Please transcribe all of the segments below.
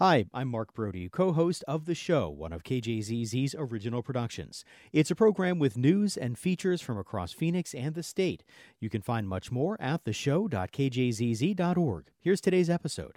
Hi, I'm Mark Brody, co-host of The Show, one of KJZZ's original productions. It's a program with news and features from across Phoenix and the state. You can find much more at theshow.kjzz.org. Here's today's episode.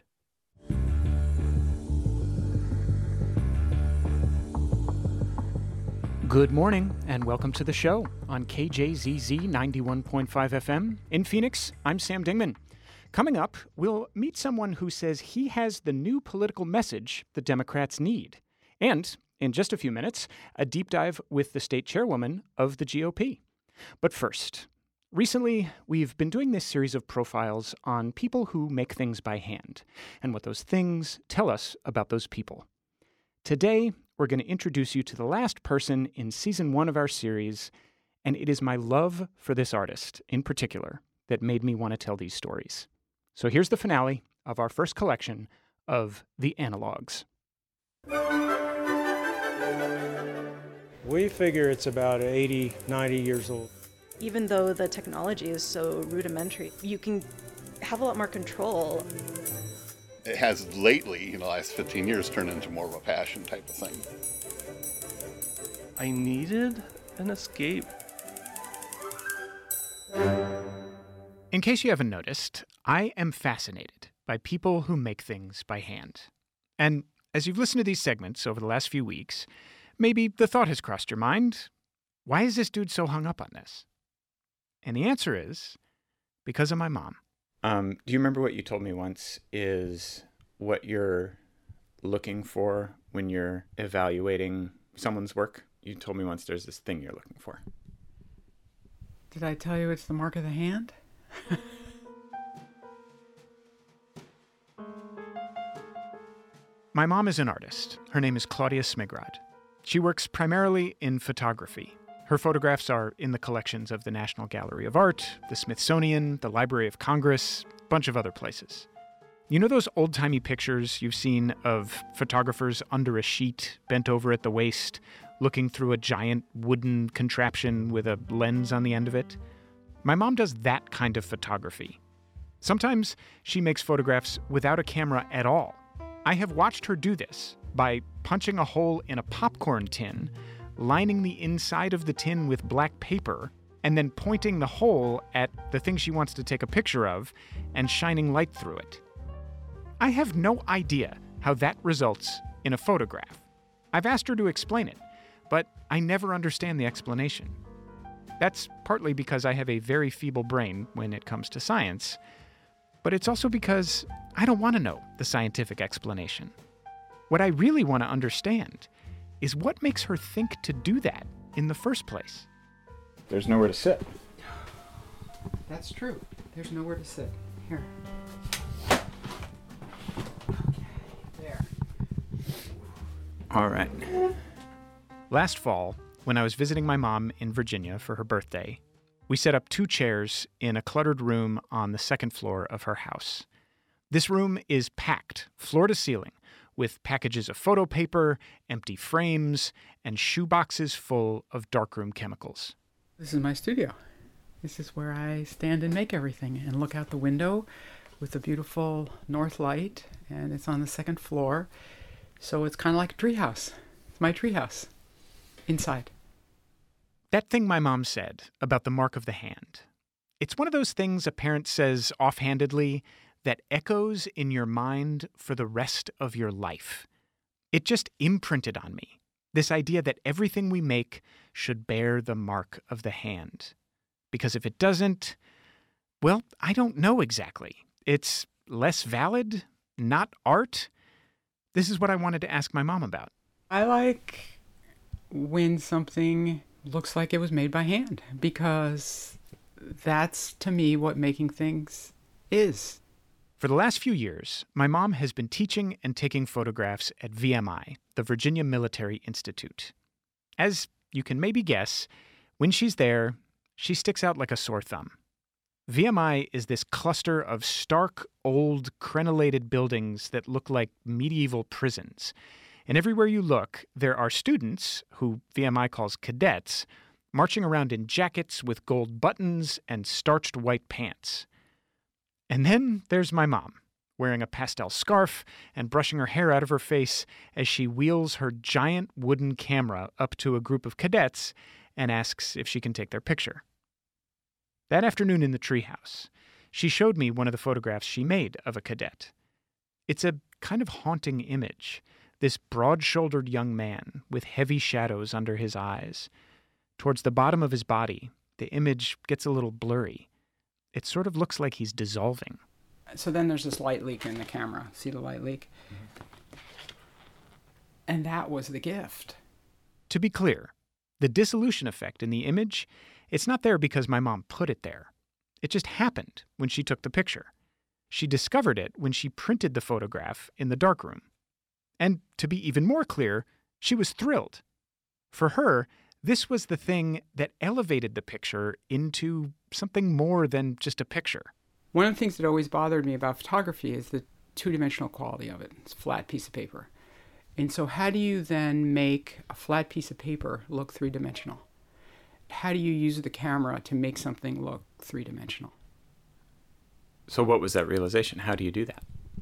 Good morning, and welcome to The Show on KJZZ 91.5 FM. In Phoenix, I'm Sam Dingman. Coming up, we'll meet someone who says he has the new political message the Democrats need. And, in just a few minutes, a deep dive with the state chairwoman of the GOP. But first, recently, we've been doing this series of profiles on people who make things by hand, and what those things tell us about those people. Today, we're going to introduce you to the last person in Season 1 of our series, and it is my love for this artist, in particular, that made me want to tell these stories. So here's the finale of our first collection of The Analogs. We figure it's about 80, 90 years old. Even though the technology is so rudimentary, you can have a lot more control. It has lately, in the last 15 years, turned into more of a passion type of thing. I needed an escape. In case you haven't noticed, I am fascinated by people who make things by hand. And as you've listened to these segments over the last few weeks, maybe the thought has crossed your mind, why is this dude so hung up on this? And the answer is, because of my mom. Do you remember what you told me once is what you're looking for when you're evaluating someone's work? You told me once there's this thing you're looking for. Did I tell you it's the mark of the hand? My mom is an artist. Her name is Claudia Smigrod. She works primarily in photography. Her photographs are in the collections of the National Gallery of Art, the Smithsonian, the Library of Congress, a bunch of other places. You know those old-timey pictures you've seen of photographers under a sheet, bent over at the waist, looking through a giant wooden contraption with a lens on the end of it? My mom does that kind of photography. Sometimes she makes photographs without a camera at all. I have watched her do this by punching a hole in a popcorn tin, lining the inside of the tin with black paper, and then pointing the hole at the thing she wants to take a picture of and shining light through it. I have no idea how that results in a photograph. I've asked her to explain it, but I never understand the explanation. That's partly because I have a very feeble brain when it comes to science, but it's also because I don't want to know the scientific explanation. What I really want to understand is what makes her think to do that in the first place. There's nowhere to sit. That's true. There's nowhere to sit. Here. There. All right. Last fall, when I was visiting my mom in Virginia for her birthday, we set up 2 chairs in a cluttered room on the second floor of her house. This room is packed, floor to ceiling, with packages of photo paper, empty frames, and shoeboxes full of darkroom chemicals. This is my studio. This is where I stand and make everything and look out the window with the beautiful north light, and it's on the second floor. So it's kind of like a treehouse. It's my treehouse inside. That thing my mom said about the mark of the hand, it's one of those things a parent says offhandedly that echoes in your mind for the rest of your life. It just imprinted on me, this idea that everything we make should bear the mark of the hand. Because if it doesn't, well, I don't know exactly. It's less valid, not art. This is what I wanted to ask my mom about. I like when something looks like it was made by hand, because that's, to me, what making things is. For the last few years, my mom has been teaching and taking photographs at VMI, the Virginia Military Institute. As you can maybe guess, when she's there, she sticks out like a sore thumb. VMI is this cluster of stark, old, crenellated buildings that look like medieval prisons. And everywhere you look, there are students, who VMI calls cadets, marching around in jackets with gold buttons and starched white pants. And then there's my mom, wearing a pastel scarf and brushing her hair out of her face as she wheels her giant wooden camera up to a group of cadets and asks if she can take their picture. That afternoon in the treehouse, she showed me one of the photographs she made of a cadet. It's a kind of haunting image, this broad-shouldered young man with heavy shadows under his eyes. Towards the bottom of his body, the image gets a little blurry. It sort of looks like he's dissolving. So then there's this light leak in the camera. See the light leak? And that was the gift. To be clear, the dissolution effect in the image, it's not there because my mom put it there. It just happened when she took the picture. She discovered it when she printed the photograph in the darkroom. And to be even more clear, she was thrilled. For her, this was the thing that elevated the picture into something more than just a picture. One of the things that always bothered me about photography is the two-dimensional quality of it. It's a flat piece of paper. And so how do you then make a flat piece of paper look three-dimensional? How do you use the camera to make something look three-dimensional? So what was that realization? How do you do that?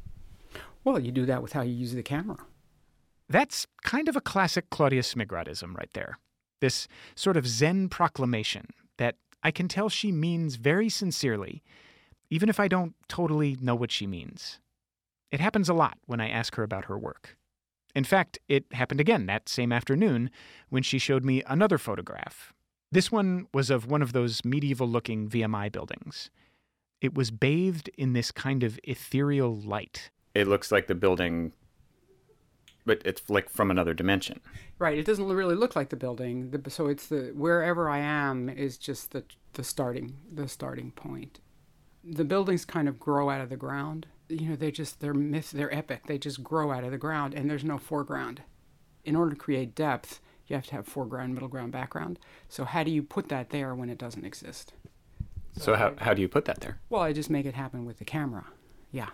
Well, you do that with how you use the camera. That's kind of a classic Claudia Smigrodism right there. This sort of Zen proclamation that I can tell she means very sincerely, even if I don't totally know what she means. It happens a lot when I ask her about her work. In fact, it happened again that same afternoon when she showed me another photograph. This one was of one of those medieval-looking VMI buildings. It was bathed in this kind of ethereal light. It looks like the building, but it's like from another dimension. Right. It doesn't really look like the building. So it's wherever I am is just the starting point. The buildings kind of grow out of the ground. You know, they're epic. They just grow out of the ground, and there's no foreground. In order to create depth, you have to have foreground, middle ground, background. So how do you put that there when it doesn't exist? So how do you put that there? Well, I just make it happen with the camera. Yeah.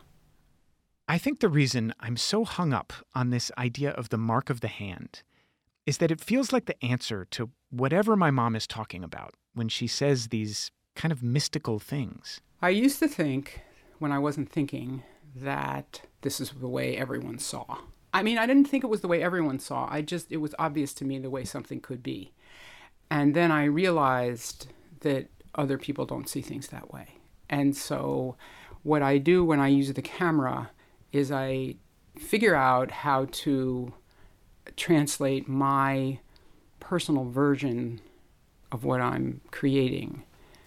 I think the reason I'm so hung up on this idea of the mark of the hand is that it feels like the answer to whatever my mom is talking about when she says these kind of mystical things. I used to think, when I wasn't thinking, that this is the way everyone saw. I mean, I didn't think it was the way everyone saw. It was obvious to me the way something could be. And then I realized that other people don't see things that way. And so what I do when I use the camera is I figure out how to translate my personal version of what I'm creating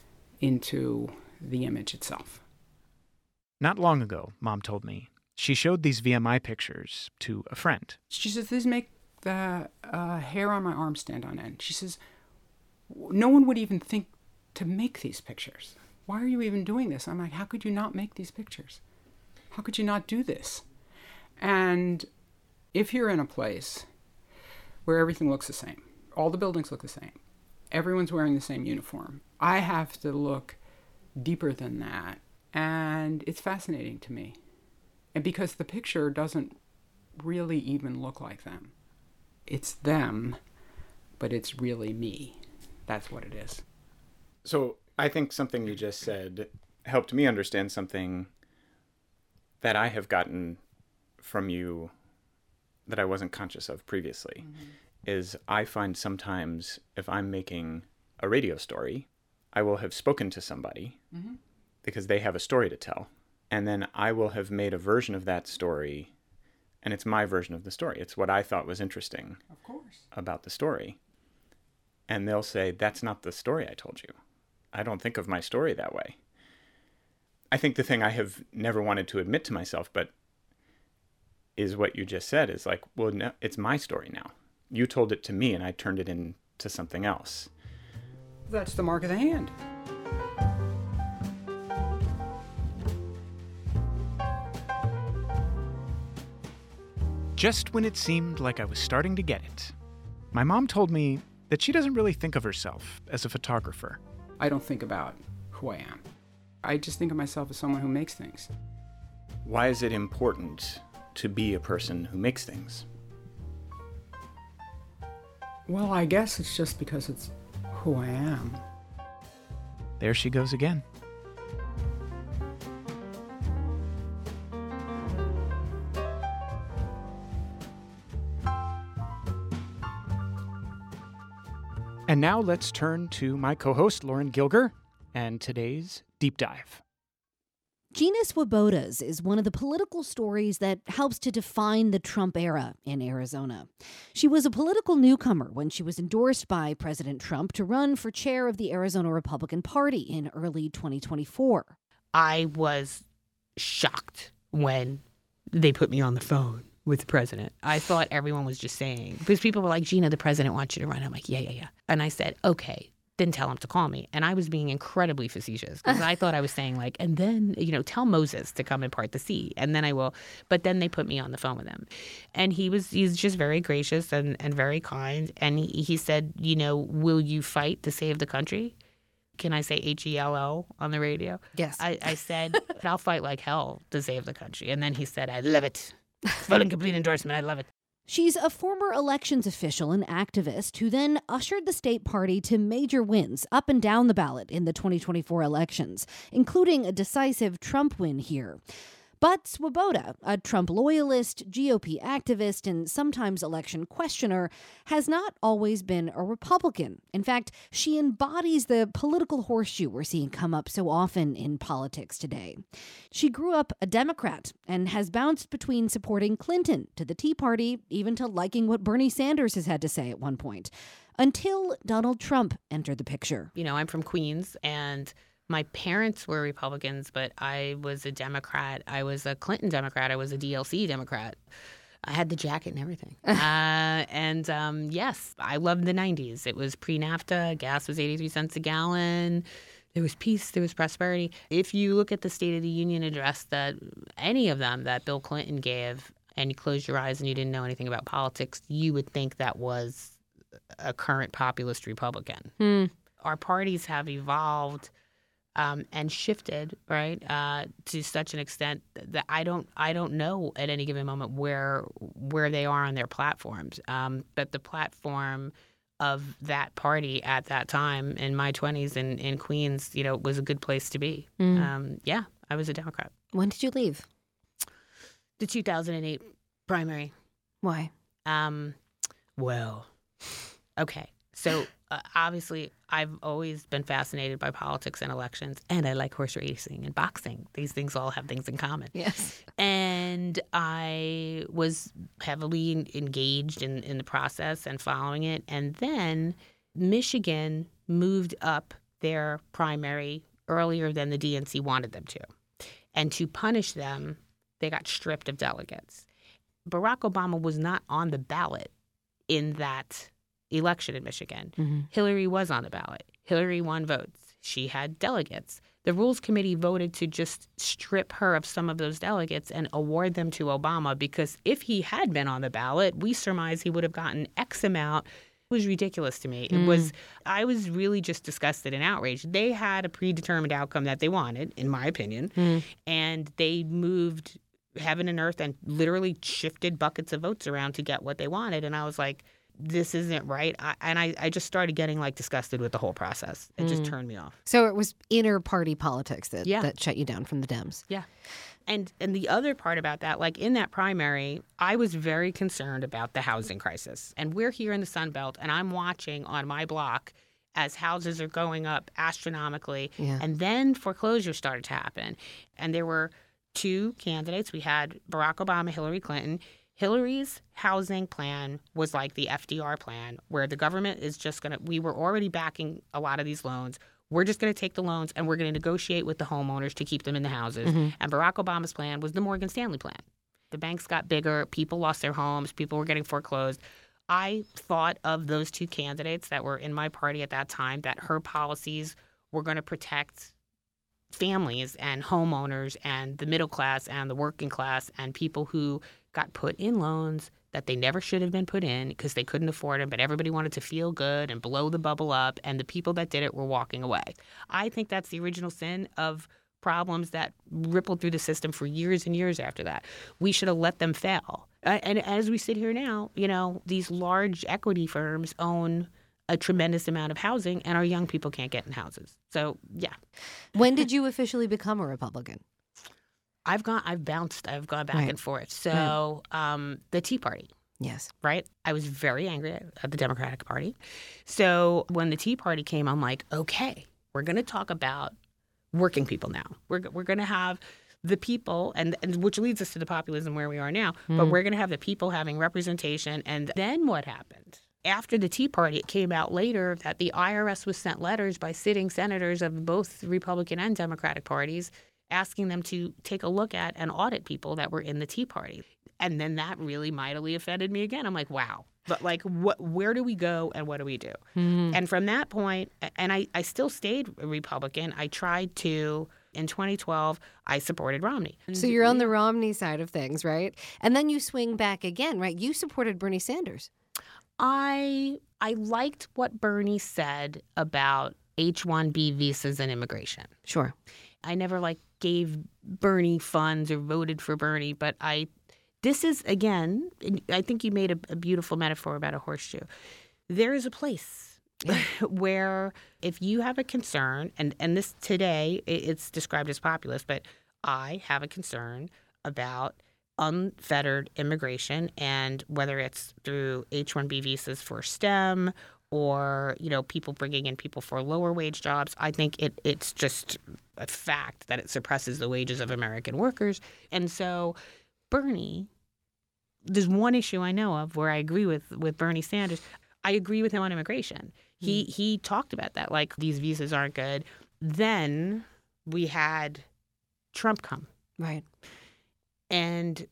into the image itself. Not long ago, Mom told me, she showed these VMI pictures to a friend. She says, these make the hair on my arm stand on end. She says, no one would even think to make these pictures. Why are you even doing this? I'm like, how could you not make these pictures? How could you not do this? And if you're in a place where everything looks the same, all the buildings look the same, everyone's wearing the same uniform, I have to look deeper than that. And it's fascinating to me. And because the picture doesn't really even look like them. It's them, but it's really me. That's what it is. So I think something you just said helped me understand something that I have gotten from you that I wasn't conscious of previously. Is I find sometimes if I'm making a radio story, I will have spoken to somebody because they have a story to tell. And then I will have made a version of that story, and it's my version of the story. It's what I thought was interesting about the story. And they'll say, that's not the story I told you. I don't think of my story that way. I think the thing I have never wanted to admit to myself, but is what you just said, is like, well, no, it's my story now. You told it to me, and I turned it into something else. That's the mark of the hand. Just when it seemed like I was starting to get it, my mom told me that she doesn't really think of herself as a photographer. I don't think about who I am. I just think of myself as someone who makes things. Why is it important to be a person who makes things? Well, I guess it's just because it's who I am. There she goes again. And now let's turn to my co-host, Lauren Gilger, and today's Deep Dive. Gina Swoboda's is one of the political stories that helps to define the Trump era in Arizona. She was a political newcomer when she was endorsed by President Trump to run for chair of the Arizona Republican Party in early 2024. I was shocked when they put me on the phone with the president. I thought everyone was just saying, because people were like, Gina, the president wants you to run. I'm like, yeah. And I said, okay, then tell him to call me. And I was being incredibly facetious because I thought I was saying like, and then, tell Moses to come and part the sea. And then I will. But then they put me on the phone with him. And he's just very gracious and very kind. And he said, will you fight to save the country? Can I say HELL on the radio? Yes. I said, I'll fight like hell to save the country. And then he said, I love it. Full and complete endorsement. I love it. She's a former elections official and activist who then ushered the state party to major wins up and down the ballot in the 2024 elections, including a decisive Trump win here. But Swoboda, a Trump loyalist, GOP activist, and sometimes election questioner, has not always been a Republican. In fact, she embodies the political horseshoe we're seeing come up so often in politics today. She grew up a Democrat and has bounced between supporting Clinton to the Tea Party, even to liking what Bernie Sanders has had to say at one point, until Donald Trump entered the picture. I'm from Queens, and my parents were Republicans, but I was a Democrat. I was a Clinton Democrat. I was a DLC Democrat. I had the jacket and everything. Yes, I loved the 90s. It was pre-NAFTA. Gas was 83 cents a gallon. There was peace. There was prosperity. If you look at the State of the Union address that any of them that Bill Clinton gave, and you closed your eyes and you didn't know anything about politics, you would think that was a current populist Republican. Our parties have evolved and shifted, right, to such an extent that I don't know at any given moment where they are on their platforms. But the platform of that party at that time in my 20s in Queens, was a good place to be. I was a Democrat. When did you leave? The 2008 primary. Why? Okay. So obviously, I've always been fascinated by politics and elections, and I like horse racing and boxing. These things all have things in common. Yes. And I was heavily engaged in the process and following it. And then Michigan moved up their primary earlier than the DNC wanted them to. And to punish them, they got stripped of delegates. Barack Obama was not on the ballot in that election in Michigan. Hillary was on the ballot. Hillary won votes. She had delegates. The Rules Committee voted to just strip her of some of those delegates and award them to Obama because if he had been on the ballot, we surmise he would have gotten X amount. It was ridiculous to me. I was really just disgusted and outraged. They had a predetermined outcome that they wanted, in my opinion, and they moved heaven and earth and literally shifted buckets of votes around to get what they wanted. And I was like, this isn't right. I just started getting disgusted with the whole process. It just turned me off. So it was inner party politics that shut you down from the Dems. Yeah. And the other part about that, in that primary, I was very concerned about the housing crisis. And we're here in the Sun Belt, and I'm watching on my block as houses are going up astronomically. Yeah. And then foreclosure started to happen. And there were two candidates. We had Barack Obama, Hillary Clinton. Hillary's housing plan was like the FDR plan, where the government is just we were already backing a lot of these loans. We're just going to take the loans and we're going to negotiate with the homeowners to keep them in the houses. And Barack Obama's plan was the Morgan Stanley plan. The banks got bigger. People lost their homes. People were getting foreclosed. I thought of those two candidates that were in my party at that time, that her policies were going to protect families and homeowners and the middle class and the working class and people who got put in loans that they never should have been put in because they couldn't afford them, but everybody wanted to feel good and blow the bubble up, and the people that did it were walking away. I think that's the original sin of problems that rippled through the system for years and years after that. We should have let them fail. And as we sit here now, these large equity firms own a tremendous amount of housing, and our young people can't get in houses. So, yeah. When did you officially become a Republican? I've bounced. I've gone back and forth. So the Tea Party. Yes. Right? I was very angry at the Democratic Party. So when the Tea Party came, I'm like, okay, we're going to talk about working people now. We're going to have the people, and which leads us to the populism where we are now, but we're going to have the people having representation. And then what happened? After the Tea Party, it came out later that the IRS was sent letters by sitting senators of both Republican and Democratic parties asking them to take a look at and audit people that were in the Tea Party. And then that really mightily offended me again. I'm like, wow. But like, where do we go and what do we do? And from that point, and I still stayed a Republican. I tried to, in 2012, I supported Romney. So you're on the Romney side of things, right? And then you swing back again, right? You supported Bernie Sanders. I liked what Bernie said about H-1B visas and immigration. Sure. I never gave Bernie funds or voted for Bernie, but this is, again, I think you made a beautiful metaphor about a horseshoe. There is a place where if you have a concern, and this today, it's described as populist, but I have a concern about unfettered immigration, and whether it's through H-1B visas for STEM or, people bringing in people for lower wage jobs, I think it's just a fact that it suppresses the wages of American workers. And so Bernie, there's one issue I know of where I agree with Bernie Sanders. I agree with him on immigration. He talked about that, these visas aren't good. Then we had Trump come. Right. And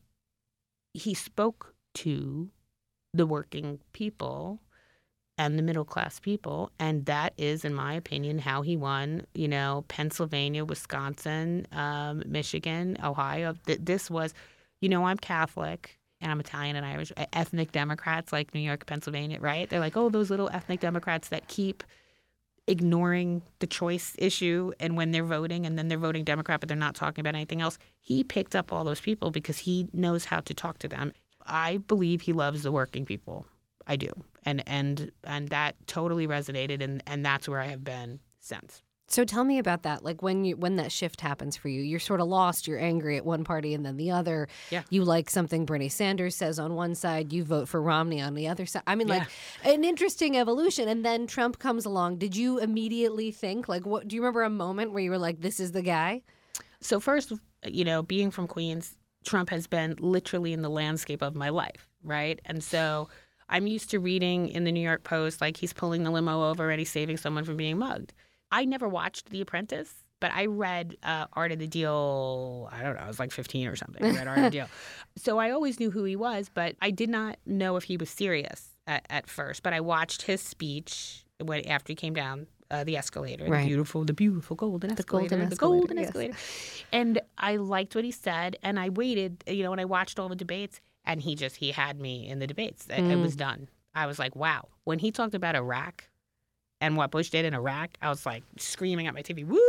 he spoke to the working people and the middle class people. And that is, in my opinion, how he won, Pennsylvania, Wisconsin, Michigan, Ohio. This was, I'm Catholic and I'm Italian and Irish. Ethnic Democrats like New York, Pennsylvania, right? They're like, oh, those little ethnic Democrats that keep ignoring the choice issue, and when they're voting, and then they're voting Democrat, but they're not talking about anything else. He picked up all those people because he knows how to talk to them. I believe he loves the working people. I do. And that totally resonated, and that's where I have been since. So tell me about that. When that shift happens for you, you're sort of lost. You're angry at one party and then the other. Yeah. You like something Bernie Sanders says on one side. You vote for Romney on the other side. I mean, an interesting evolution. And then Trump comes along. Did you immediately think, what? Do you remember a moment where you were like, this is the guy? So first, being from Queens, Trump has been literally in the landscape of my life, right? And so I'm used to reading in the New York Post, he's pulling the limo over and he's saving someone from being mugged. I never watched The Apprentice, but I read Art of the Deal. I don't know. I was 15 or something. I read Art of the Deal. So I always knew who he was, but I did not know if he was serious at first. But I watched his speech after he came down the escalator, right. the beautiful golden escalator, the golden escalator. And I liked what he said, and I waited, and I watched all the debates, and he had me in the debates. It was done. I was like, wow. When he talked about Iraq and what Bush did in Iraq, I was screaming at my TV, woo!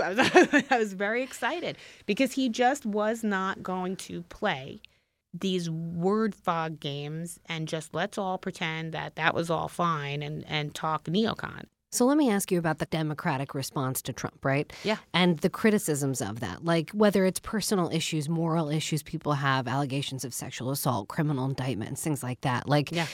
I was very excited because he just was not going to play these word fog games and just let's all pretend that was all fine and talk neocon. So let me ask you about the Democratic response to Trump, right? Yeah. And the criticisms of that, whether it's personal issues, moral issues people have, allegations of sexual assault, criminal indictments, things like that.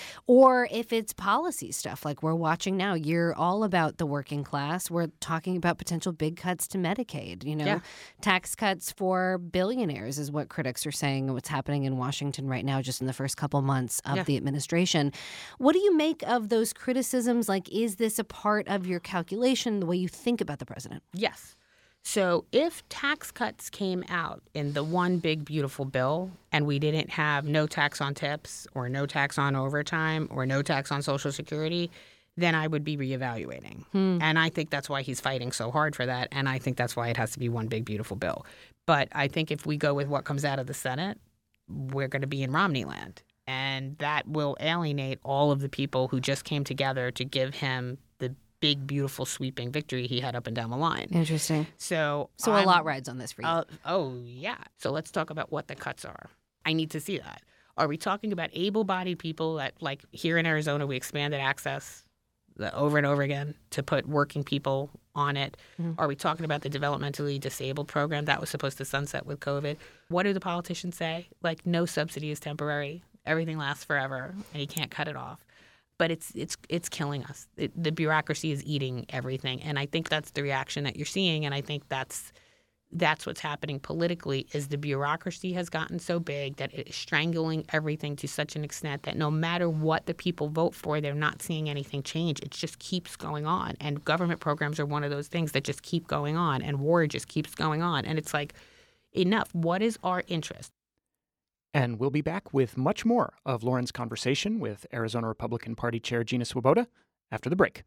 Or if it's policy stuff like we're watching now, you're all about the working class. We're talking about potential big cuts to Medicaid, tax cuts for billionaires is what critics are saying and what's happening in Washington right now just in the first couple months of the administration. What do you make of those criticisms? Is this a part of your calculation, the way you think about the president? Yes. So if tax cuts came out in the one big beautiful bill and we didn't have no tax on tips or no tax on overtime or no tax on Social Security, then I would be reevaluating. And I think that's why he's fighting so hard for that. And I think that's why it has to be one big beautiful bill. But I think if we go with what comes out of the Senate, we're going to be in Romney land. And that will alienate all of the people who just came together to give him the big, beautiful, sweeping victory he had up and down the line. Interesting. So a lot rides on this for you. Oh, yeah. So let's talk about what the cuts are. I need to see that. Are we talking about able-bodied people that, here in Arizona, we expanded access over and over again to put working people on it? Mm-hmm. Are we talking about the developmentally disabled program that was supposed to sunset with COVID? What do the politicians say? No subsidy is temporary. everything lasts forever and you can't cut it off. But it's killing us. The bureaucracy is eating everything, and I think that's the reaction that you're seeing. And I think that's what's happening politically. Is the bureaucracy has gotten so big that it is strangling everything to such an extent that no matter what the people vote for, they're not seeing anything change. It just keeps going on, and government programs are one of those things that just keep going on, and war just keeps going on, and it's like, enough. What is our interest? And we'll be back with much more of Lauren's conversation with Arizona Republican Party Chair Gina Swoboda after the break.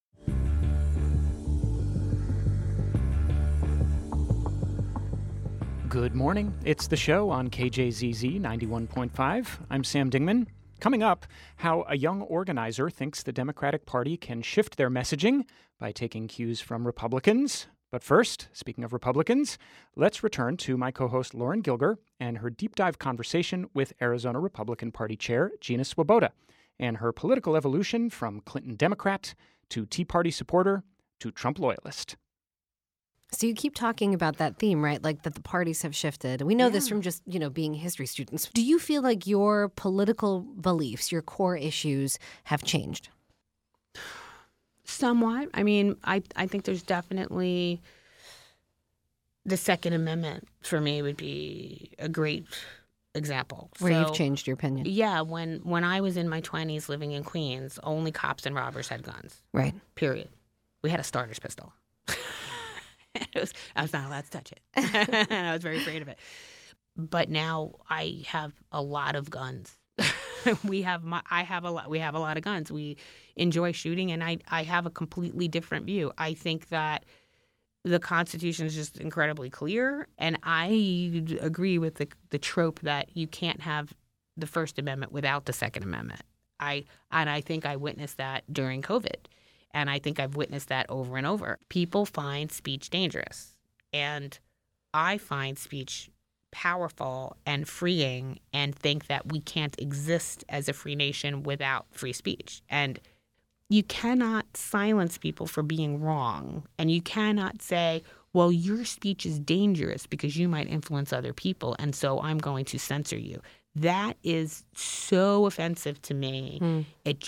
Good morning. It's the show on KJZZ 91.5. I'm Sam Dingman. Coming up, how a young organizer thinks the Democratic Party can shift their messaging by taking cues from Republicans. But first, speaking of Republicans, let's return to my co-host Lauren Gilger and her deep dive conversation with Arizona Republican Party Chair Gina Swoboda and her political evolution from Clinton Democrat to Tea Party supporter to Trump loyalist. So you keep talking about that theme, right? Like that the parties have shifted. We know this from just, being history students. Do you feel like your political beliefs, your core issues have changed? Somewhat. I mean, I think there's definitely the Second Amendment for me would be a great example. Where you've changed your opinion. Yeah. When I was in my 20s living in Queens, only cops and robbers had guns. Right. Period. We had a starter's pistol. I was not allowed to touch it. And I was very afraid of it. But now I have a lot of guns. We have a lot of guns. We enjoy shooting, and I have a completely different view. I think that the Constitution is just incredibly clear, and I agree with the trope that you can't have the First Amendment without the Second Amendment. I think I witnessed that during COVID, and I think I've witnessed that over and over. People find speech dangerous, and I find speech powerful and freeing, and think that we can't exist as a free nation without free speech. And you cannot silence people for being wrong. And you cannot say, well, your speech is dangerous because you might influence other people, and so I'm going to censor you. That is so offensive to me.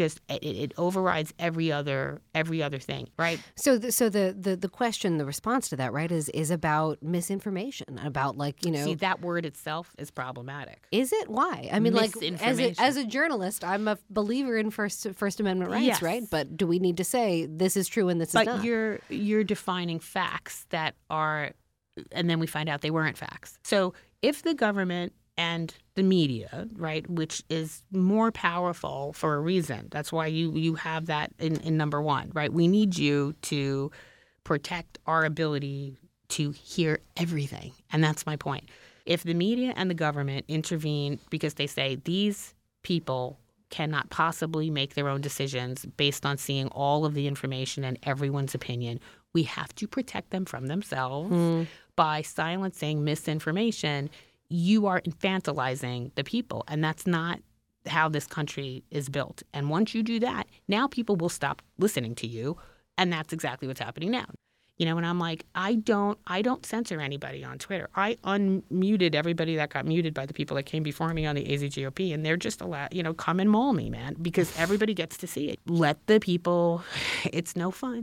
It overrides every other thing, right? So the question, the response to that, right, is about misinformation, about See, that word itself is problematic. Is it? Why? I mean, as a journalist, I'm a believer in First Amendment rights, yes. right? But do we need to say this is true and this is not? But you're defining facts that are, and then we find out they weren't facts. So if the government and the media, right, which is more powerful for a reason. That's why you have that in number one, right? We need you to protect our ability to hear everything. And that's my point. If the media and the government intervene because they say these people cannot possibly make their own decisions based on seeing all of the information and everyone's opinion, we have to protect them from themselves by silencing misinformation. You are infantilizing the people, and that's not how this country is built. And once you do that, now people will stop listening to you, and that's exactly what's happening now. And I'm like, I don't censor anybody on Twitter. I unmuted everybody that got muted by the people that came before me on the AZGOP, and they're just allowed, come and maul me, man, because everybody gets to see it. Let the people, it's no fun.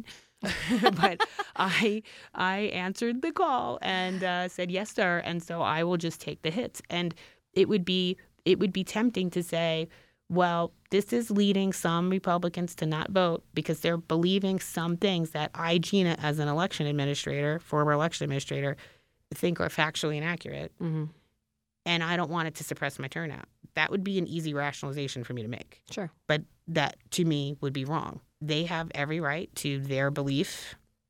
But I answered the call and said, yes, sir. And so I will just take the hits. And it would be tempting to say, well, this is leading some Republicans to not vote because they're believing some things that I, Gina, as an former election administrator, think are factually inaccurate. Mm-hmm. And I don't want it to suppress my turnout. That would be an easy rationalization for me to make. Sure. But that, to me, would be wrong. They have every right to their belief.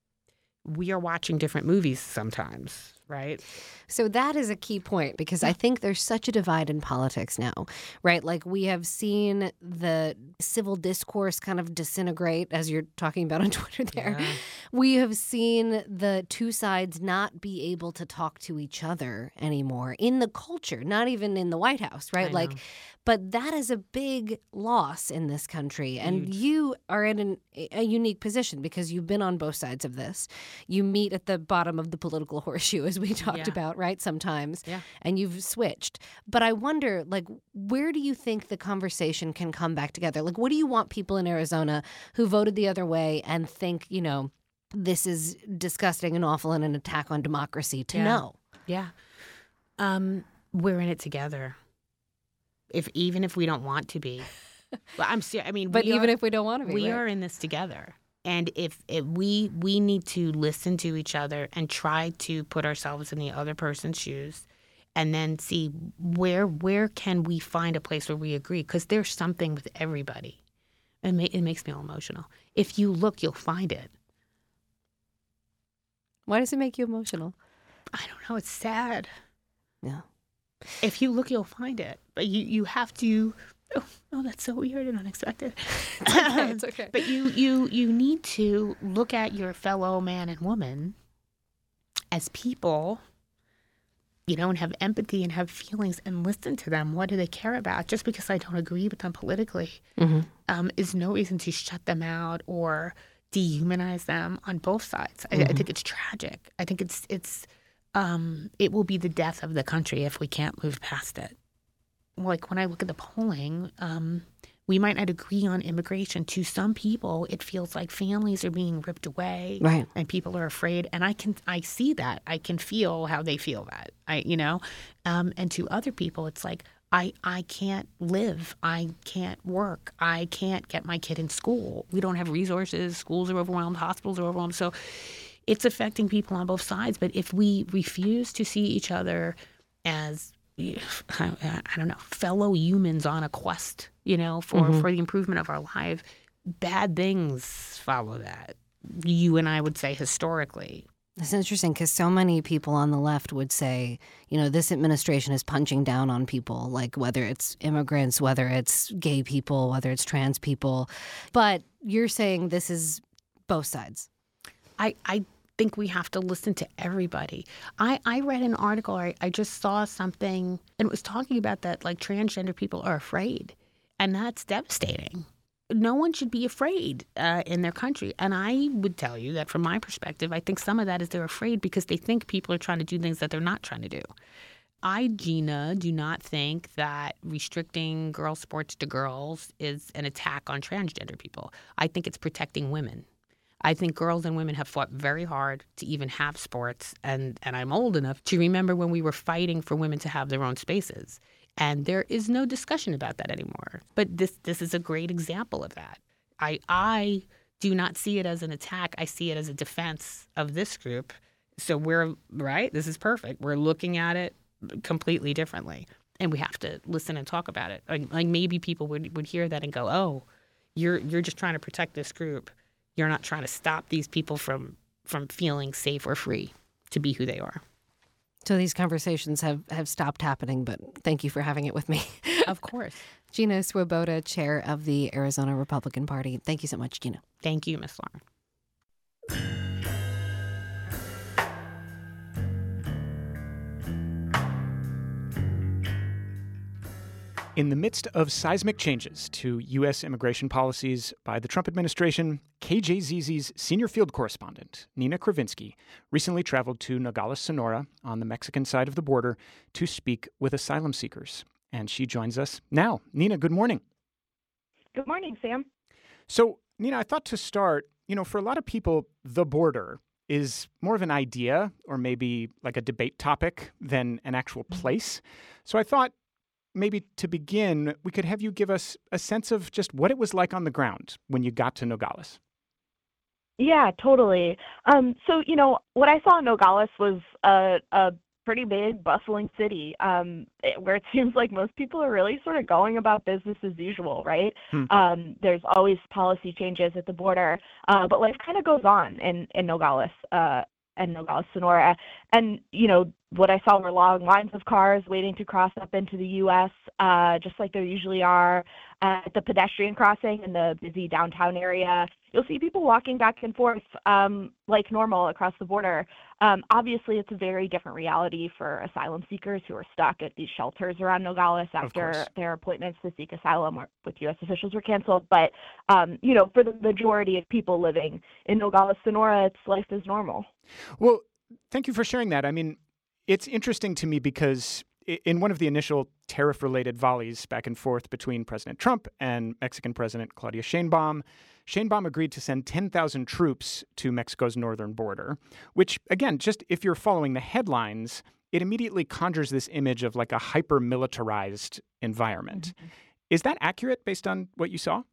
We are watching different movies sometimes, right? So that is a key point because I think there's such a divide in politics now, right? Like we have seen the civil discourse kind of disintegrate, as you're talking about on Twitter there. Yeah. We have seen the two sides not be able to talk to each other anymore in the culture, not even in the White House, right? But that is a big loss in this country. And you are in a unique position because you've been on both sides of this. You meet at the bottom of the political horseshoe, as we talked about, right, sometimes, Yeah. and you've switched. But I wonder, like, where do you think the conversation can come back together? Like, what do you want people in Arizona who voted the other way and think, this is disgusting and awful and an attack on democracy to know? Yeah. We're in it together. Even if we don't want to be. Well, I'm serious. I mean, but even if we don't want to be, we right? are in this together. And if we need to listen to each other and try to put ourselves in the other person's shoes, and then see where can we find a place where we agree? Because there's something with everybody. And it makes me all emotional. If you look, you'll find it. Why does it make you emotional? I don't know. It's sad. Yeah. If you look, you'll find it. But you have to. Oh, that's so weird and unexpected. It's okay. But you need to look at your fellow man and woman as people, and have empathy and have feelings and listen to them. What do they care about? Just because I don't agree with them politically is no reason to shut them out or dehumanize them on both sides. I think it's tragic. I think it will be the death of the country if we can't move past it. Like when I look at the polling, we might not agree on immigration. To some people, it feels like families are being ripped away, right? And people are afraid. And I see that. I can feel how they feel that. And to other people, it's like I can't live, I can't work, I can't get my kid in school. We don't have resources. Schools are overwhelmed. Hospitals are overwhelmed. So it's affecting people on both sides. But if we refuse to see each other as I don't know, fellow humans on a quest, for the improvement of our life, bad things follow that. You and I would say historically. It's interesting because so many people on the left would say, this administration is punching down on people, like whether it's immigrants, whether it's gay people, whether it's trans people. But you're saying this is both sides. I think we have to listen to everybody. I read an article, I just saw something, and it was talking about that, like, transgender people are afraid, and that's devastating. No one should be afraid in their country. And I would tell you that from my perspective, I think some of that is they're afraid because they think people are trying to do things that they're not trying to do. I, Gina, do not think that restricting girls' sports to girls is an attack on transgender people. I think it's protecting women. I think girls and women have fought very hard to even have sports, and I'm old enough to remember when we were fighting for women to have their own spaces. And there is no discussion about that anymore. But this is a great example of that. I do not see it as an attack. I see it as a defense of this group. So we're, right, this is perfect. We're looking at it completely differently. And we have to listen and talk about it. Like maybe people would hear that and go, oh, you're just trying to protect this group. You're not trying to stop these people from feeling safe or free to be who they are. So these conversations have stopped happening, but thank you for having it with me. Of course. Gina Swoboda, chair of the Arizona Republican Party. Thank you so much, Gina. Thank you, Ms. Lauren. In the midst of seismic changes to U.S. immigration policies by the Trump administration, KJZZ's senior field correspondent, Nina Kravinsky, recently traveled to Nogales, Sonora, on the Mexican side of the border, to speak with asylum seekers. And she joins us now. Nina, good morning. Good morning, Sam. So, Nina, I thought to start, for a lot of people, the border is more of an idea or maybe like a debate topic than an actual place. So I thought, maybe to begin, we could have you give us a sense of just what it was like on the ground when you got to Nogales. Yeah, totally. So, what I saw in Nogales was a pretty big, bustling city where it seems like most people are really sort of going about business as usual, right? There's always policy changes at the border, but life kind of goes on in Nogales. And Nogales, Sonora. And, what I saw were long lines of cars waiting to cross up into the U.S., just like there usually are at the pedestrian crossing in the busy downtown area. You'll see people walking back and forth like normal across the border. Obviously, it's a very different reality for asylum seekers who are stuck at these shelters around Nogales after their appointments to seek asylum with U.S. officials were canceled. But, for the majority of people living in Nogales, Sonora, it's life is normal. Well, thank you for sharing that. I mean, it's interesting to me because in one of the initial tariff-related volleys back and forth between President Trump and Mexican President Claudia Sheinbaum agreed to send 10,000 troops to Mexico's northern border, which, again, just if you're following the headlines, it immediately conjures this image of like a hyper-militarized environment. Mm-hmm. Is that accurate based on what you saw?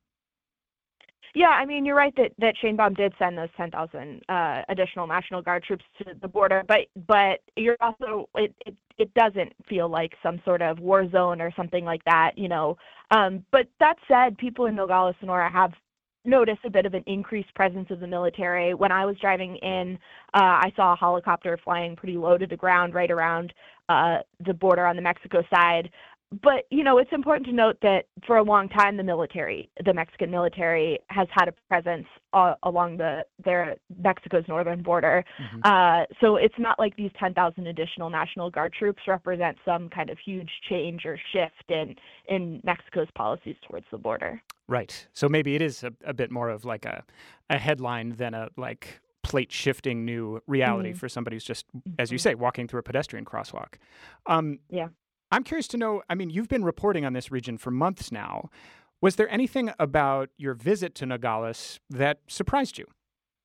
Yeah, I mean, you're right that Sheinbaum did send those 10,000 additional National Guard troops to the border, but you're also it doesn't feel like some sort of war zone or something like that, you know. But that said, people in Nogales, Sonora have noticed a bit of an increased presence of the military. When I was driving in, I saw a helicopter flying pretty low to the ground right around the border on the Mexico side. But, you know, it's important to note that for a long time, the Mexican military has had a presence along their Mexico's northern border. Mm-hmm. So it's not like these 10,000 additional National Guard troops represent some kind of huge change or shift in Mexico's policies towards the border. Right. So maybe it is a bit more of like a headline than a like plate shifting new reality mm-hmm. for somebody who's just, as you say, walking through a pedestrian crosswalk. Yeah. I'm curious to know, I mean, you've been reporting on this region for months now. Was there anything about your visit to Nogales that surprised you?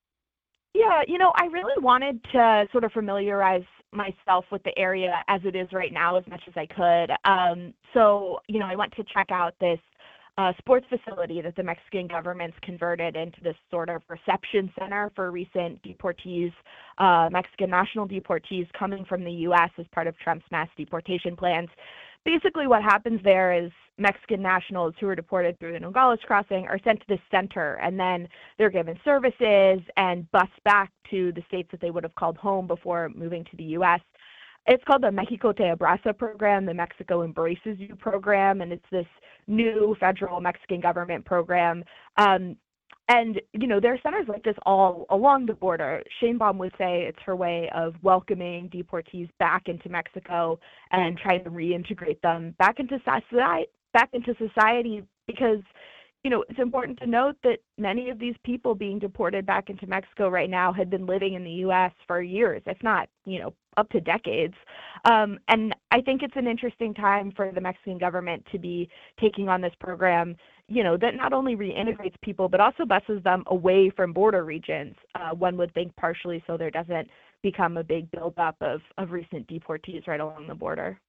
Yeah, you know, I really wanted to sort of familiarize myself with the area as it is right now as much as I could. So, you know, I went to check out this sports facility that the Mexican government's converted into this sort of reception center for recent deportees, Mexican national deportees coming from the U.S. as part of Trump's mass deportation plans. Basically what happens there is Mexican nationals who are deported through the Nogales crossing are sent to this center, and then they're given services and bused back to the states that they would have called home before moving to the U.S. It's called the Mexico Te Abraza program, the Mexico Embraces You program, and it's this new federal Mexican government program. And, you know, there are centers like this all along the border. Sheinbaum would say it's her way of welcoming deportees back into Mexico and trying to reintegrate them back into society because, you know, it's important to note that many of these people being deported back into Mexico right now had been living in the U.S. for years, if not, you know, up to decades. And I think it's an interesting time for the Mexican government to be taking on this program, you know, that not only reintegrates people, but also buses them away from border regions. One would think partially so there doesn't become a big buildup of recent deportees right along the border.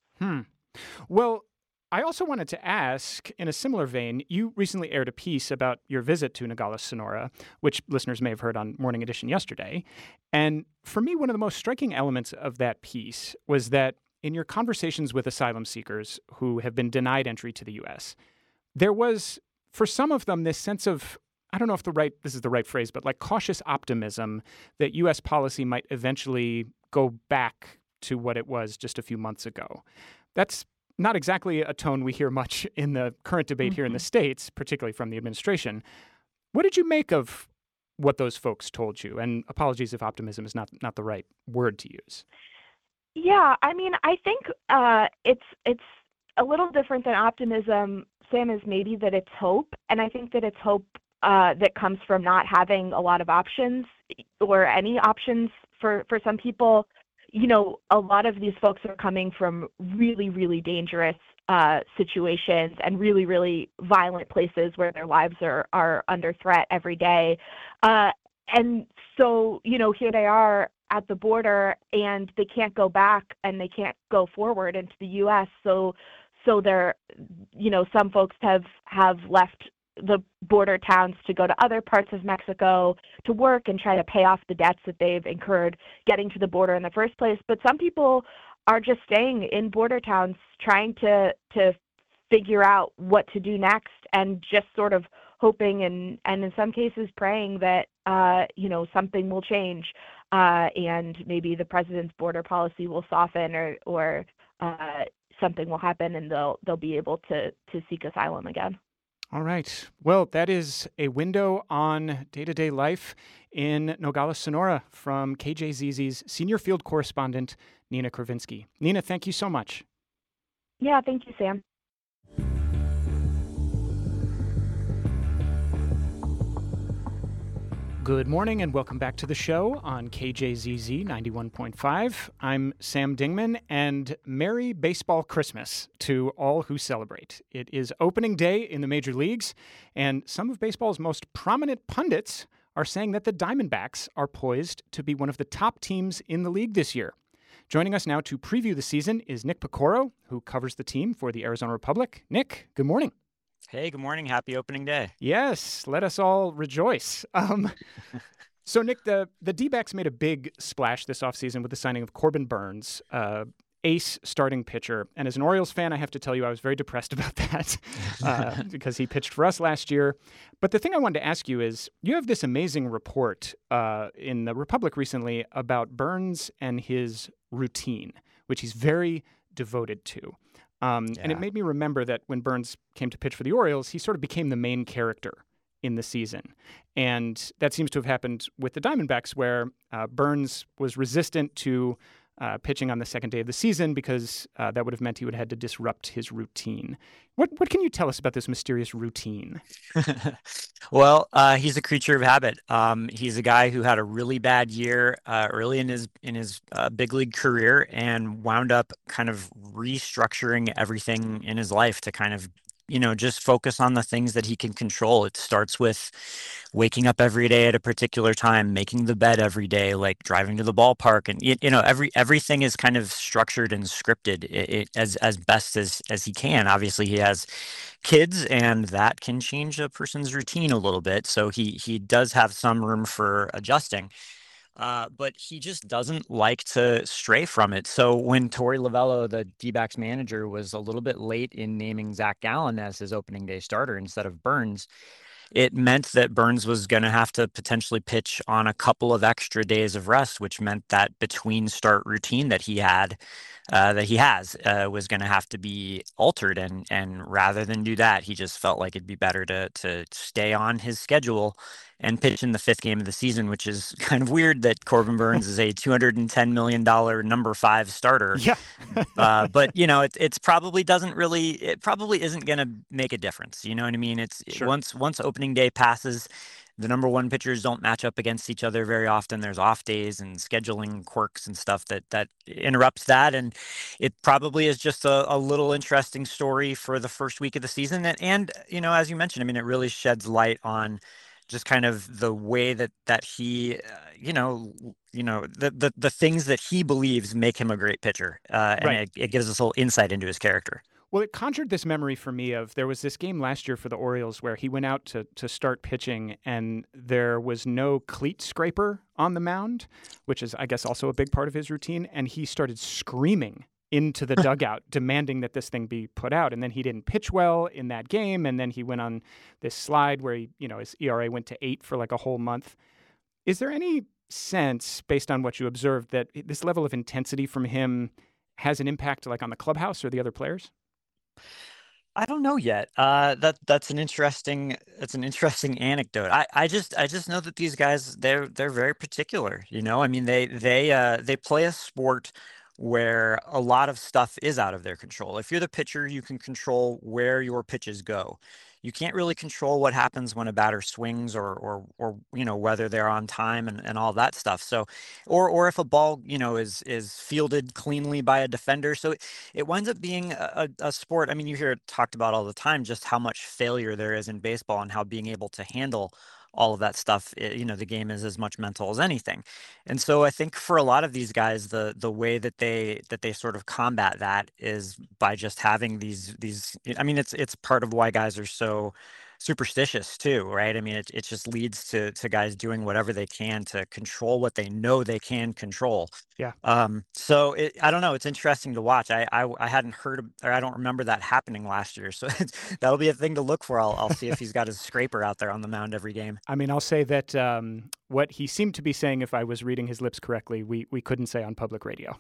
Well, I also wanted to ask, in a similar vein, you recently aired a piece about your visit to Nogales, Sonora, which listeners may have heard on Morning Edition yesterday. And for me, one of the most striking elements of that piece was that in your conversations with asylum seekers who have been denied entry to the U.S., there was, for some of them, this sense of, I don't know if this is the right phrase, but like cautious optimism that U.S. policy might eventually go back to what it was just a few months ago. That's not exactly a tone we hear much in the current debate here in the States, particularly from the administration. What did you make of what those folks told you? And apologies if optimism is not the right word to use. Yeah, I mean, I think it's a little different than optimism, Sam, is maybe that it's hope. And I think that it's hope that comes from not having a lot of options or any options for some people. You know, a lot of these folks are coming from really, really dangerous situations and really, really violent places where their lives are under threat every day. And so, you know, here they are at the border and they can't go back and they can't go forward into the U.S. So they're, you know, some folks have left the border towns to go to other parts of Mexico to work and try to pay off the debts that they've incurred getting to the border in the first place. But some people are just staying in border towns trying to figure out what to do next and just sort of hoping and in some cases praying that, you know, something will change and maybe the president's border policy will soften or something will happen and they'll be able to seek asylum again. All right. Well, that is a window on day-to-day life in Nogales, Sonora from KJZZ's senior field correspondent, Nina Kravinsky. Nina, thank you so much. Yeah, thank you, Sam. Good morning and welcome back to the show on KJZZ 91.5. I'm Sam Dingman, and Merry Baseball Christmas to all who celebrate. It is opening day in the major leagues, and some of baseball's most prominent pundits are saying that the Diamondbacks are poised to be one of the top teams in the league this year. Joining us now to preview the season is Nick Piecoro, who covers the team for the Arizona Republic. Nick, good morning. Hey, good morning. Happy opening day. Yes, let us all rejoice. So, Nick, the D-backs made a big splash this offseason with the signing of Corbin Burnes, ace starting pitcher. And as an Orioles fan, I have to tell you I was very depressed about that because he pitched for us last year. But the thing I wanted to ask you is, you have this amazing report in the Republic recently about Burnes and his routine, which he's very devoted to. And it made me remember that when Burnes came to pitch for the Orioles, he sort of became the main character in the season. And that seems to have happened with the Diamondbacks, where Burnes was resistant to pitching on the second day of the season because that would have meant he would have had to disrupt his routine. What can you tell us about this mysterious routine? Well, he's a creature of habit. He's a guy who had a really bad year early in his big league career and wound up kind of restructuring everything in his life to kind of, just focus on the things that he can control. It starts with waking up every day at a particular time, making the bed every day, like driving to the ballpark. And, everything is kind of structured and scripted as best as he can. Obviously, he has kids, and that can change a person's routine a little bit. So he does have some room for adjusting. But he just doesn't like to stray from it. So when Torey Lovullo, the D-backs manager, was a little bit late in naming Zach Gallen as his opening day starter instead of Burnes, it meant that Burnes was going to have to potentially pitch on a couple of extra days of rest, which meant that between start routine that he has, was going to have to be altered. And rather than do that, he just felt like it'd be better to stay on his schedule and pitch in the fifth game of the season, which is kind of weird that Corbin Burnes is a $210 million number 5 starter. Yeah. But, it probably isn't going to make a difference. You know what I mean? Sure. Once opening day passes, the number 1 pitchers don't match up against each other very often. There's off days and scheduling quirks and stuff that interrupts that. And it probably is just a little interesting story for the first week of the season. And as you mentioned, it really sheds light on just kind of the way that he, the things that he believes make him a great pitcher. And Right. it gives us a little insight into his character. Well, it conjured this memory for me of, there was this game last year for the Orioles where he went out to start pitching and there was no cleat scraper on the mound, which is, I guess, also a big part of his routine. And he started screaming into the dugout, demanding that this thing be put out. And then he didn't pitch well in that game. And then he went on this slide where his ERA went to 8 for like a whole month. Is there any sense, based on what you observed, that this level of intensity from him has an impact like on the clubhouse or the other players? I don't know yet. That's an interesting anecdote. I just know that these guys, they're very particular. They play a sport where a lot of stuff is out of their control. If you're the pitcher, you can control where your pitches go. You can't really control what happens when a batter swings or whether they're on time and all that stuff. So, or if a ball, is fielded cleanly by a defender. So it winds up being a sport. You hear it talked about all the time, just how much failure there is in baseball and how being able to handle all of that stuff, the game is as much mental as anything. And so I think for a lot of these guys, the way that they sort of combat that is by just having these, it's part of why guys are so superstitious too, right? It just leads to guys doing whatever they can to control what they know they can control. Yeah. So I don't know. It's interesting to watch. I hadn't heard, or I don't remember that happening last year. So that'll be a thing to look for. I'll see if he's got his scraper out there on the mound every game. I'll say that what he seemed to be saying, if I was reading his lips correctly, we couldn't say on public radio.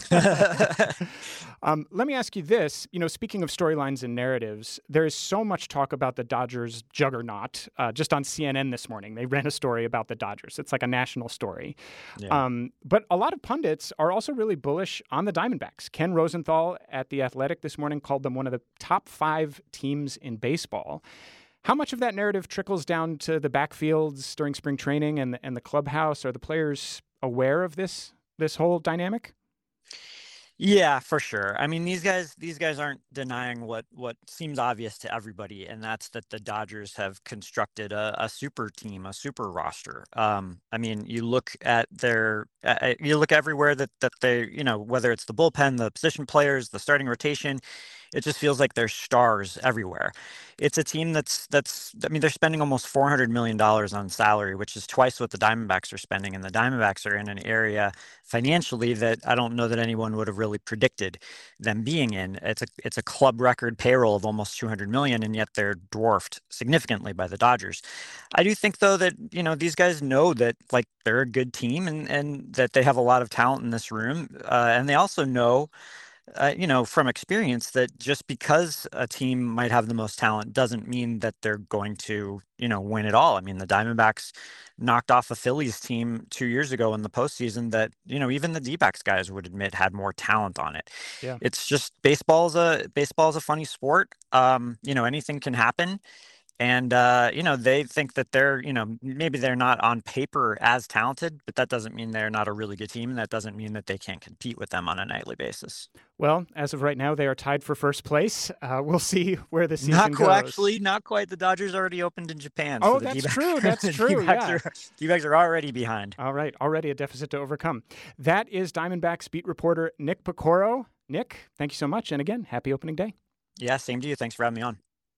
Let me ask you this. Speaking of storylines and narratives, there is so much talk about the Dodgers juggernaut. Just on CNN this morning, they ran a story about the Dodgers. It's like a national story. Yeah. But a lot of pundits are also really bullish on the Diamondbacks. Ken Rosenthal at The Athletic this morning called them one of the top 5 teams in baseball. How much of that narrative trickles down to the backfields during spring training and the clubhouse? Are the players aware of this whole dynamic? Yeah, for sure. I mean, these guys aren't denying what seems obvious to everybody, and that's that the Dodgers have constructed a super team, a super roster. I mean, you look at you look everywhere that they, whether it's the bullpen, the position players, the starting rotation, it just feels like there's stars everywhere. It's a team that's I mean, they're spending almost $400 million on salary, which is twice what the Diamondbacks are spending, and the Diamondbacks are in an area financially that I don't know that anyone would have really predicted them being in. It's a club record payroll of almost $200 million, and yet they're dwarfed significantly by the Dodgers. I do think, though, that these guys know that like they're a good team and that they have a lot of talent in this room, and they also know from experience that just because a team might have the most talent doesn't mean that they're going to, win it all. I mean, the Diamondbacks knocked off a Phillies team 2 years ago in the postseason that, even the D-backs guys would admit had more talent on it. Yeah. It's just baseball's a funny sport. Anything can happen. And, they think that they're, maybe they're not on paper as talented, but that doesn't mean they're not a really good team. And that doesn't mean that they can't compete with them on a nightly basis. Well, as of right now, they are tied for first place. We'll see where the season goes. Actually, not quite. The Dodgers already opened in Japan. Oh, so that's true. That's true. D-backs are already behind. All right. Already a deficit to overcome. That is Diamondbacks beat reporter Nick Piecoro. Nick, thank you so much. And again, happy opening day. Yeah, same to you. Thanks for having me on.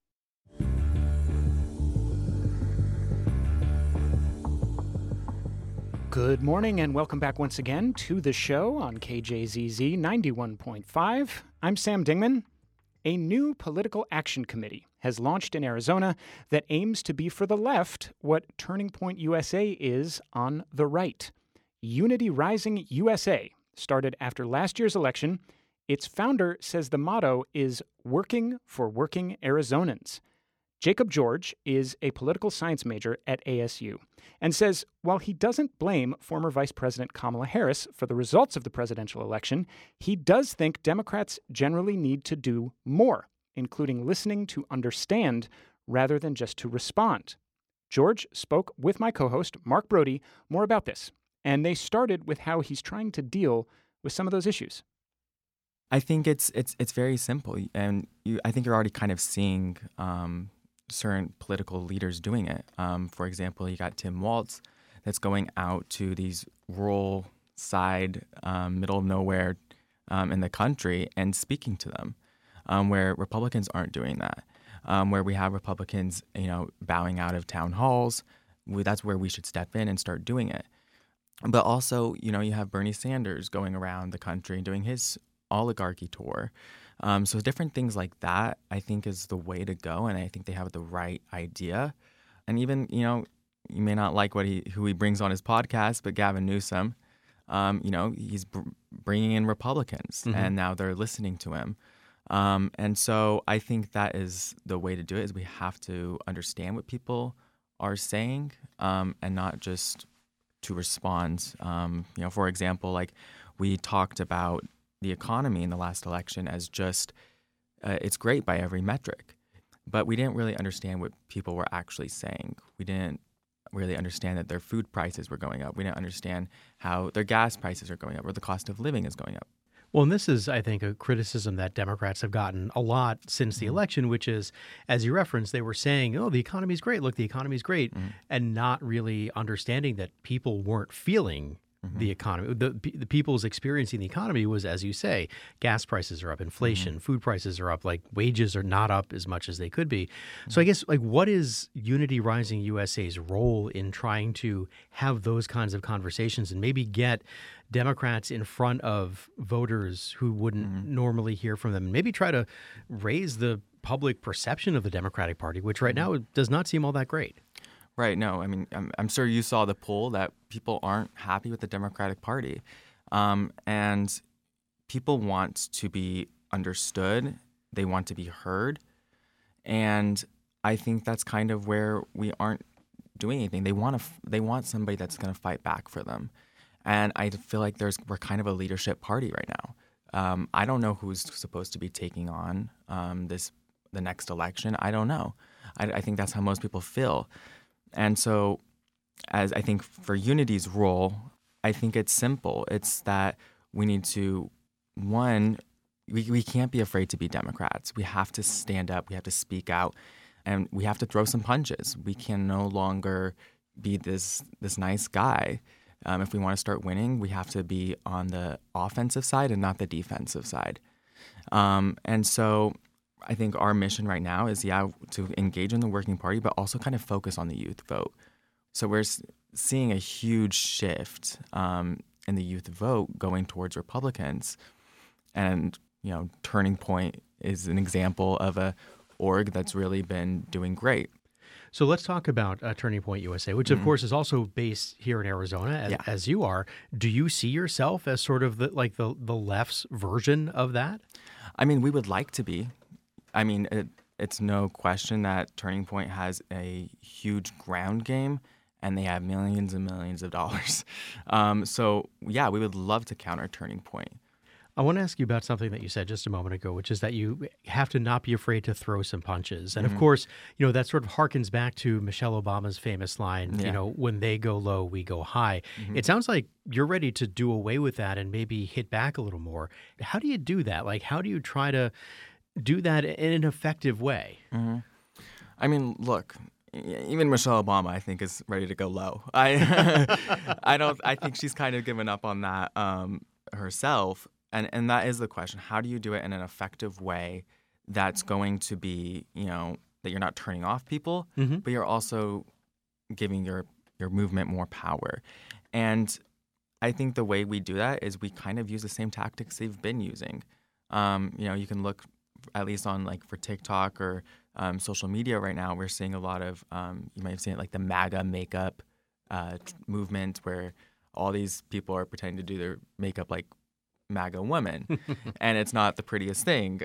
Good morning and welcome back once again to the show on KJZZ 91.5. I'm Sam Dingman. A new political action committee has launched in Arizona that aims to be for the left what Turning Point USA is on the right. Unity Rising USA started after last year's election. Its founder says the motto is working for working Arizonans. Jacob George is a political science major at ASU and says while he doesn't blame former Vice President Kamala Harris for the results of the presidential election, he does think Democrats generally need to do more, including listening to understand rather than just to respond. George spoke with my co-host, Mark Brody, more about this, and they started with how he's trying to deal with some of those issues. I think it's very simple, and I think you're already kind of seeing certain political leaders doing it. For example, you got Tim Walz that's going out to these rural side, middle of nowhere in the country and speaking to them, where Republicans aren't doing that. Where we have Republicans, bowing out of town halls, that's where we should step in and start doing it. But also, you have Bernie Sanders going around the country and doing his oligarchy tour. So different things like that, I think, is the way to go, and I think they have the right idea. And even, you may not like who he brings on his podcast, but Gavin Newsom, he's bringing in Republicans, and now they're listening to him. And so I think that is the way to do it. Is we have to understand what people are saying, and not just to respond. For example, like we talked about the economy in the last election as just it's great by every metric, but we didn't really understand what people were actually saying. We didn't really understand that their food prices were going up. We didn't understand how their gas prices are going up or the cost of living is going up. Well, and this is, I think, a criticism that Democrats have gotten a lot since the election, which is, as you referenced, they were saying, oh, the economy's great. Look, the economy's great, and not really understanding that people weren't feeling the economy. The people's experiencing the economy was, as you say, gas prices are up, inflation, food prices are up, like wages are not up as much as they could be. So I guess, like, what is Unity Rising USA's role in trying to have those kinds of conversations and maybe get Democrats in front of voters who wouldn't normally hear from them, and maybe try to raise the public perception of the Democratic Party, which right now does not seem all that great? Right. No, I mean, I'm sure you saw the poll that people aren't happy with the Democratic Party. And people want to be understood. They want to be heard. And I think that's kind of where we aren't doing anything. They want somebody that's going to fight back for them. And I feel like we're kind of a leadership party right now. I don't know who's supposed to be taking on the next election. I don't know. I think that's how most people feel. And so, as I think for Unity's role, I think it's simple. It's that we need to, one, we can't be afraid to be Democrats. We have to stand up. We have to speak out. And we have to throw some punches. We can no longer be this nice guy. If we want to start winning, we have to be on the offensive side and not the defensive side. And so I think our mission right now is, to engage in the working party, but also kind of focus on the youth vote. So we're seeing a huge shift in the youth vote going towards Republicans. And, Turning Point is an example of a org that's really been doing great. So let's talk about Turning Point USA, which of course is also based here in Arizona, as you are. Do you see yourself as sort of the left's version of that? I mean, we would like to be. I mean, it's no question that Turning Point has a huge ground game, and they have millions and millions of dollars. So yeah, we would love to counter Turning Point. I want to ask you about something that you said just a moment ago, which is that you have to not be afraid to throw some punches. And of course, that sort of harkens back to Michelle Obama's famous line, when they go low, we go high. It sounds like you're ready to do away with that and maybe hit back a little more. How do you do that? Like, how do you try to do that in an effective way? I mean, look, even Michelle Obama, I think, is ready to go low. I think she's kind of given up on that herself. And that is the question. How do you do it in an effective way that's going to be, that you're not turning off people, but you're also giving your movement more power? And I think the way we do that is we kind of use the same tactics they've been using. You can look, at least on for TikTok or social media right now, we're seeing a lot of, you might have seen it, like the MAGA makeup movement, where all these people are pretending to do their makeup like MAGA women, and it's not the prettiest thing.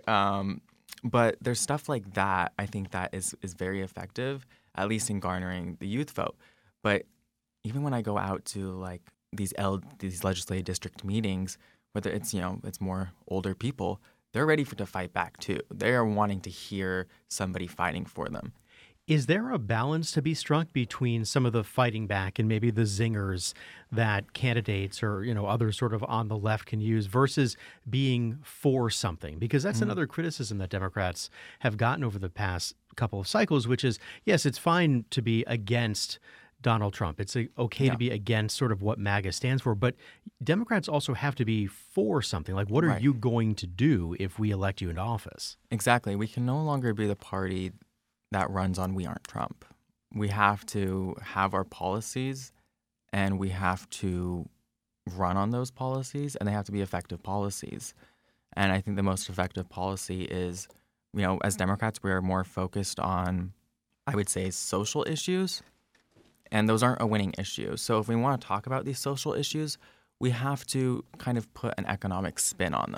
But there's stuff like that, I think, that is very effective, at least in garnering the youth vote. But even when I go out to these legislative district meetings, whether it's it's more older people, they're ready to fight back too. They are wanting to hear somebody fighting for them. Is there a balance to be struck between some of the fighting back and maybe the zingers that candidates or, others sort of on the left can use versus being for something? Because that's another criticism that Democrats have gotten over the past couple of cycles, which is, yes, it's fine to be against Donald Trump. It's okay to be against sort of what MAGA stands for. But Democrats also have to be for something. Like, what are you going to do if we elect you into office? Exactly. We can no longer be the party that runs on "We aren't Trump." We have to have our policies, and we have to run on those policies, and they have to be effective policies. And I think the most effective policy is, as Democrats, we are more focused on, I would say, social issues, and those aren't a winning issue. So if we want to talk about these social issues, we have to kind of put an economic spin on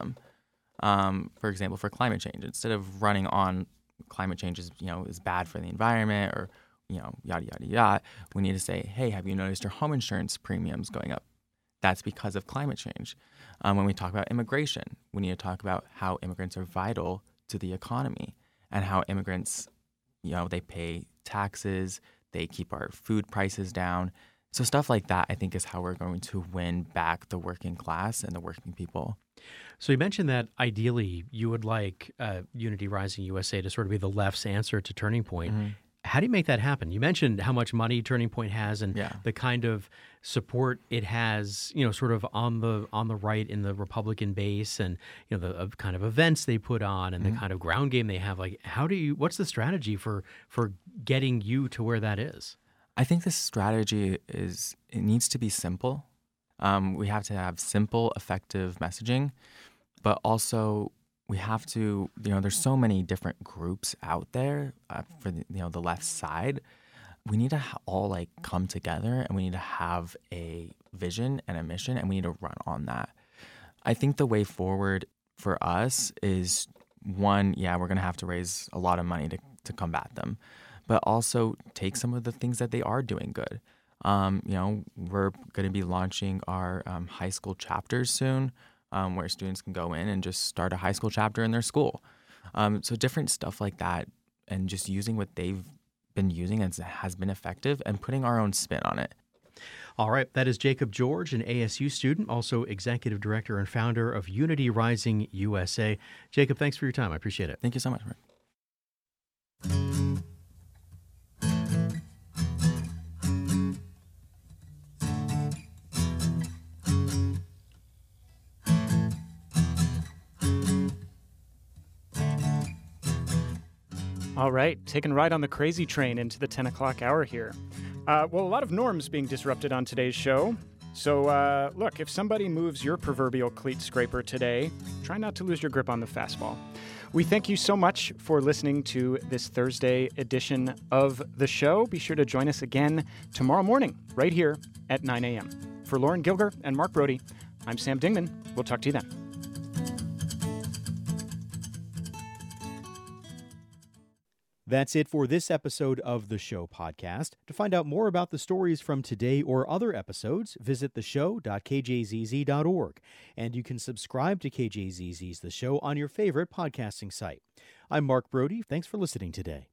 them. For example, for climate change, instead of running on climate change is bad for the environment, or yada yada yada, we need to say, hey, have you noticed your home insurance premiums going up? That's because of climate change. When we talk about immigration, we need to talk about how immigrants are vital to the economy, and how immigrants, they pay taxes, they keep our food prices down. So stuff like that, I think, is how we're going to win back the working class and the working people. So you mentioned that ideally you would like Unity Rising USA to sort of be the left's answer to Turning Point. How do you make that happen? You mentioned how much money Turning Point has and the kind of support it has, sort of on the right in the Republican base, and the kind of events they put on and the kind of ground game they have. Like, what's the strategy for getting you to where that is? I think the strategy it needs to be simple. We have to have simple, effective messaging, but also we have to, there's so many different groups out there for the left side. We need to all come together, and we need to have a vision and a mission, and we need to run on that. I think the way forward for us is, one, we're going to have to raise a lot of money to combat them, but also take some of the things that they are doing good. We're going to be launching our high school chapters soon, where students can go in and just start a high school chapter in their school. So different stuff like that, and just using what they've been using and has been effective, and putting our own spin on it. All right, that is Jacob George, an ASU student, also executive director and founder of Unity Rising USA. Jacob, thanks for your time. I appreciate it. Thank you so much, Mark. All right, taking a ride on the crazy train into the 10 o'clock hour here. Well, a lot of norms being disrupted on today's show. So, look, if somebody moves your proverbial cleat scraper today, try not to lose your grip on the fastball. We thank you so much for listening to this Thursday edition of the show. Be sure to join us again tomorrow morning, right here at 9 a.m. For Lauren Gilger and Mark Brody, I'm Sam Dingman. We'll talk to you then. That's it for this episode of The Show podcast. To find out more about the stories from today or other episodes, visit theshow.kjzz.org. And you can subscribe to KJZZ's The Show on your favorite podcasting site. I'm Mark Brody. Thanks for listening today.